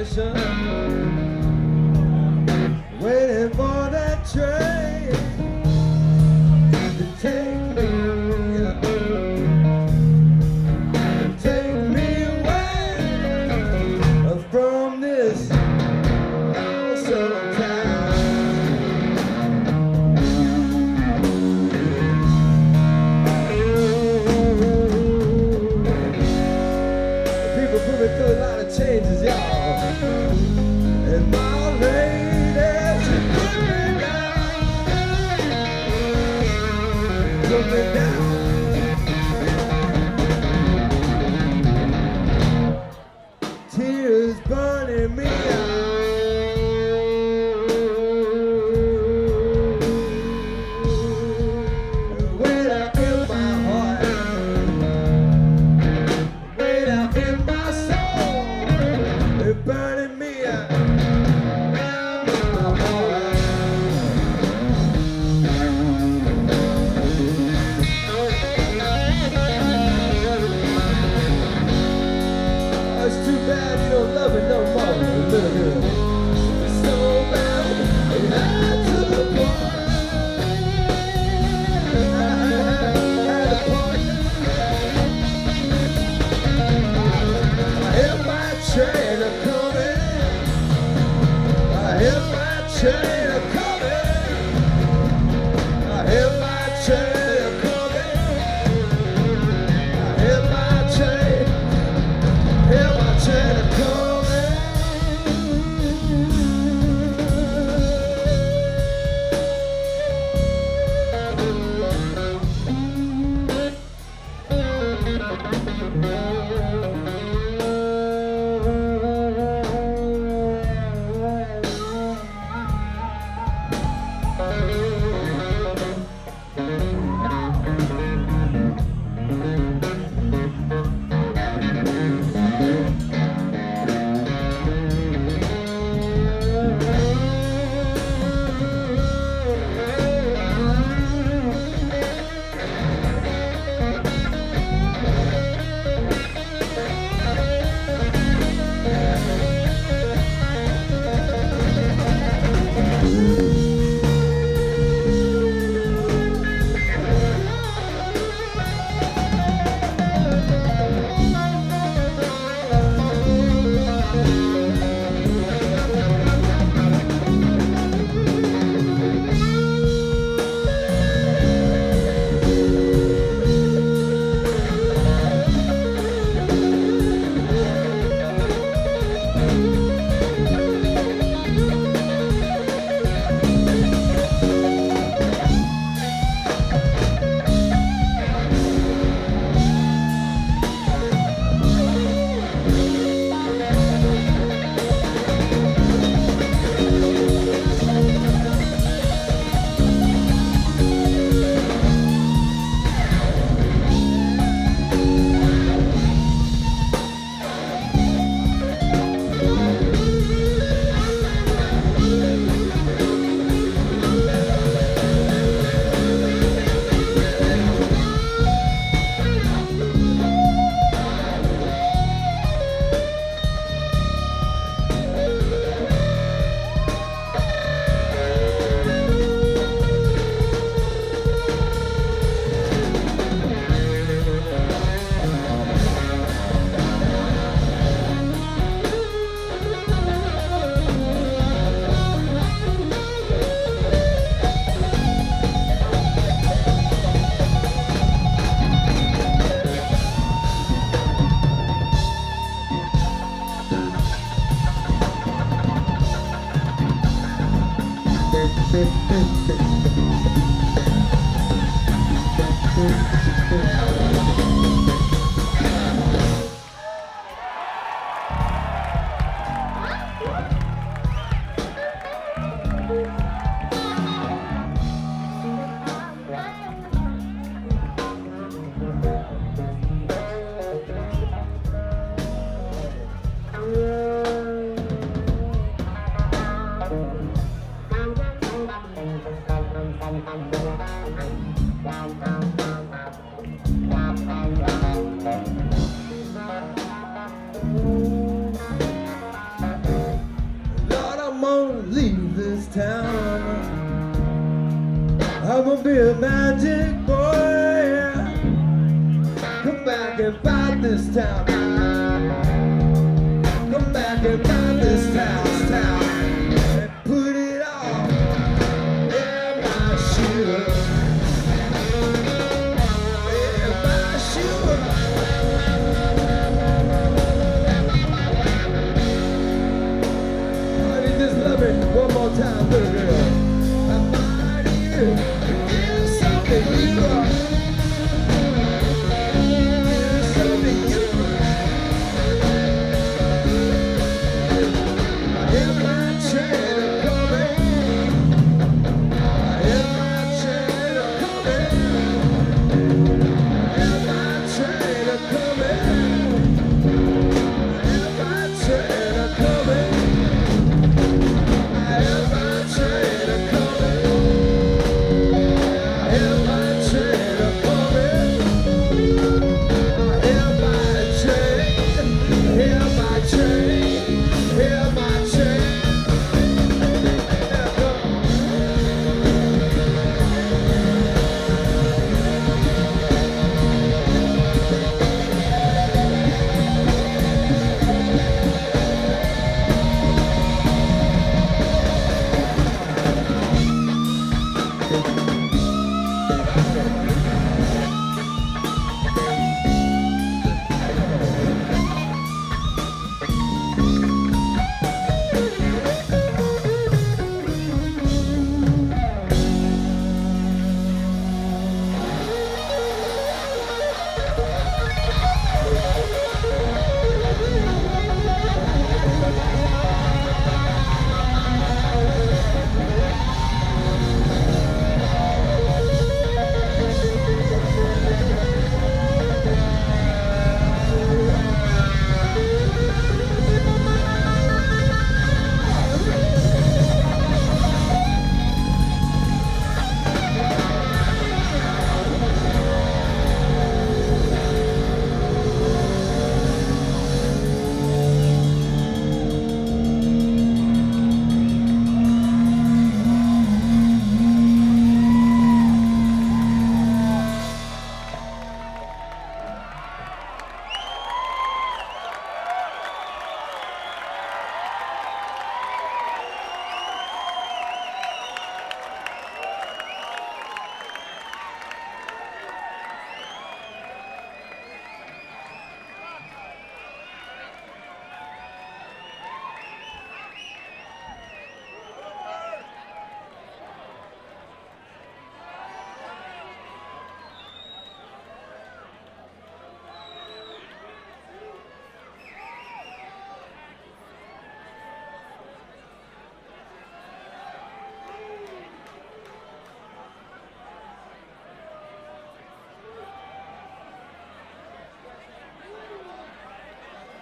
station, waiting for that train to take me, away from this awesome town. People put me through a lot of changes, y'all. And my lady, she put me down. Put me down. Tears burning me out. Way down in my heart, way down in my soul, they're burning me out. It's too bad you don't love it no more, little girl. It's so bad, it had to the point. I had a point. I hear my train a-coming. I hear my train a-coming. I hear my train a-coming. I hear my train. Hear my train a-coming. be a magic boy. Come back and fight this town.